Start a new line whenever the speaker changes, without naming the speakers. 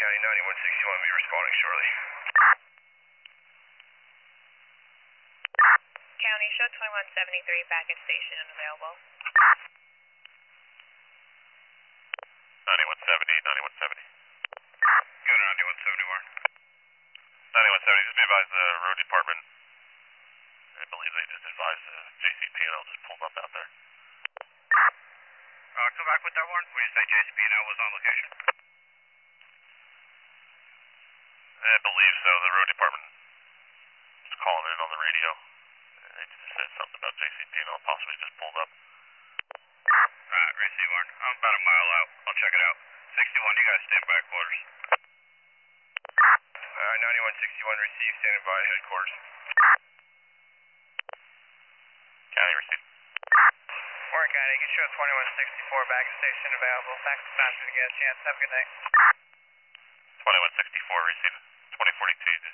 County 9161 will be responding shortly.
County, show 2173 back at station unavailable.
9170, 9170.
Go to 9170, Warren.
9170, just be advised the road department, I believe they just advised the JCP&L just pulled up out there.
Come back with that, Warren. What do you say, JCP&L was on location?
I believe so. The road department was calling in on the radio. They just said something about JCP&L possibly just pulled up.
Alright, receive, Warren. I'm about a mile out. I'll check it out. 61, you guys stand by quarters. 9161, receive, standing by headquarters.
County, receive.
Warren County, you can show 2164 back at station available. Back to faster to get a chance. Have a good night.
2164, receive. 2042,